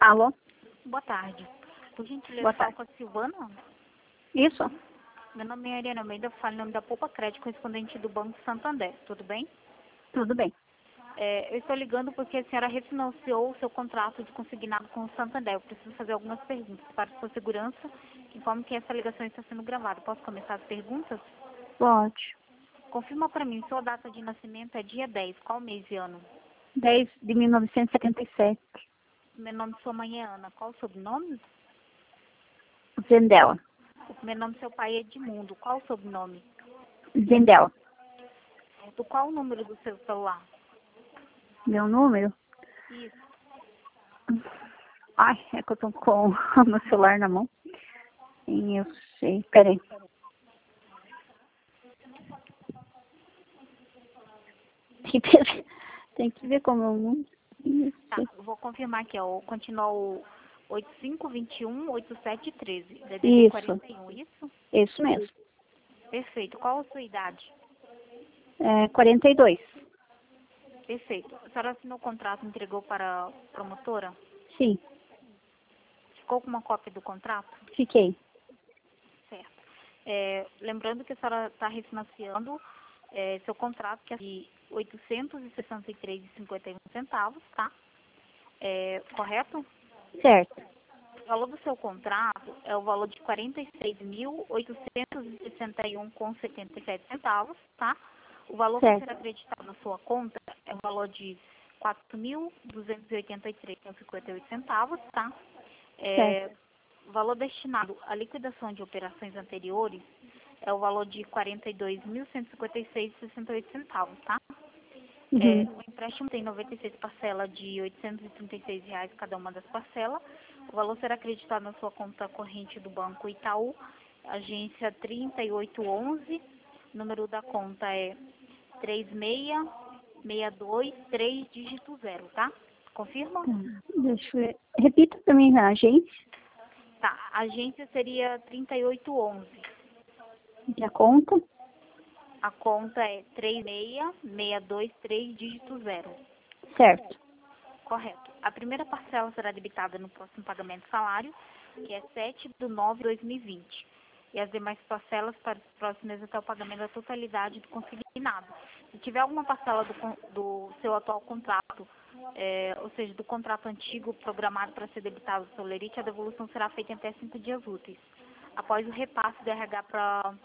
Alô? Boa tarde. Por gentileza, Boa falo tarde. com a Silvana. Isso? Meu nome é Ariana Almeida, falo em nome da Poupa Crédito, correspondente do Banco Santander. Tudo bem? Tudo bem. Eu estou ligando porque a senhora refinanciou o seu contrato de consignado com o Santander. Eu preciso fazer algumas perguntas para sua segurança. Informo que essa ligação está sendo gravada. Posso começar as perguntas? Pode. Confirma para mim, sua data de nascimento é dia 10. Qual mês e ano? 10 de 1977. Meu nome de sua mãe é Ana. Qual o sobrenome? Zendela. O primeiro nome do seu pai é Edmundo. Qual o sobrenome? Zendela. Qual o número do seu celular? Meu número? Isso. Ai, é que eu tô com o meu celular na mão. E eu sei. Peraí. Tem que ver como é o número. Tá, eu vou confirmar aqui, ó. Continua o 8521-8713, DDD Isso. 41, isso? Isso mesmo. Perfeito. Qual a sua idade? 42. Perfeito. A senhora assinou o contrato e entregou para a promotora? Sim, Ficou com uma cópia do contrato? fiquei. Certo. Lembrando que a senhora está refinanciando seu contrato, que é de R$ 863,51, tá? Correto? Certo. O valor do seu contrato é o valor de R$ 46.861,77, tá? O valor que Certo. será acreditado na sua conta é o valor de R$ 4.283,58, tá? Certo. O valor destinado à liquidação de operações anteriores é o valor de R$ 42.156,68, tá? Uhum. O empréstimo tem 96 parcelas de R$ 836 cada uma das parcelas. O valor será acreditado na sua conta corrente do Banco Itaú, agência 3811. O número da conta é 36623, dígito 0, tá? Confirma? Tá. Deixa eu ver. Repita para mim a agência Tá, a agência seria 3811. e a conta. A conta é 36623, dígito 0. Certo. Correto. A primeira parcela será debitada no próximo pagamento salário, que é 7/9/2020. E as demais parcelas para os próximos meses até o pagamento da totalidade do consignado. Se tiver alguma parcela do seu atual contrato, ou seja, do contrato antigo programado para ser debitado do Solerite, a devolução será feita em até 5 dias úteis, após o repasse do RH para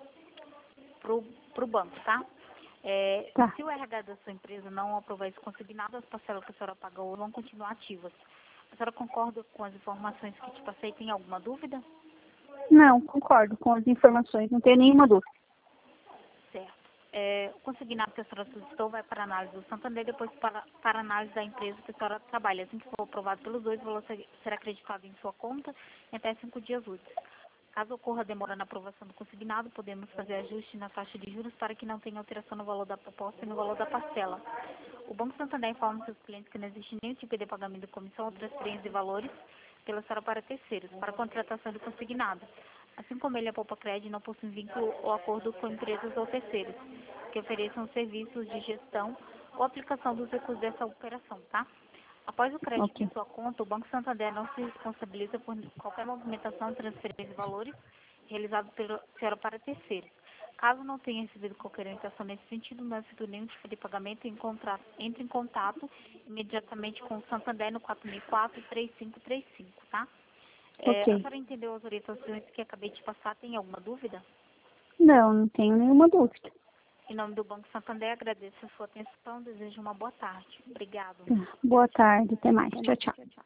o banco, tá? Tá. Se o RH da sua empresa não aprovar esse consignado, as parcelas que a senhora pagou vão continuar ativas. A senhora concorda com as informações que te passei? Tem alguma dúvida? Não, concordo com as informações. Não tenho nenhuma dúvida. Certo. O consignado que a senhora solicitou vai para análise do Santander, depois para análise da empresa que a senhora trabalha. Assim que for aprovado pelos dois, o valor será acreditado em sua conta em até 5 dias úteis. Caso ocorra demora na aprovação do consignado, podemos fazer ajuste na taxa de juros para que não tenha alteração no valor da proposta e no valor da parcela. O Banco Santander informa seus clientes que não existe nenhum tipo de pagamento de comissão ou transferência de valores pela senhora para terceiros, para contratação de consignado. Assim como ele, a Poupa Crédito não possui vínculo ou acordo com empresas ou terceiros que ofereçam serviços de gestão ou aplicação dos recursos dessa operação, tá? Após o crédito Ok. em sua conta, o Banco Santander não se responsabiliza por qualquer movimentação, transferência de valores realizado pela senhora para terceiros. Caso não tenha recebido qualquer orientação nesse sentido, não efetue nenhum tipo de pagamento, entre em contato imediatamente com o Santander no 4004-3535, tá? A Ok. senhora entendeu as orientações que acabei de passar? Tem alguma dúvida? Não tenho nenhuma dúvida. Em nome do Banco Santander, agradeço a sua atenção. Desejo uma boa tarde. Obrigado. Tá. Boa tarde. Até mais. Tchau, tchau. Tchau, tchau.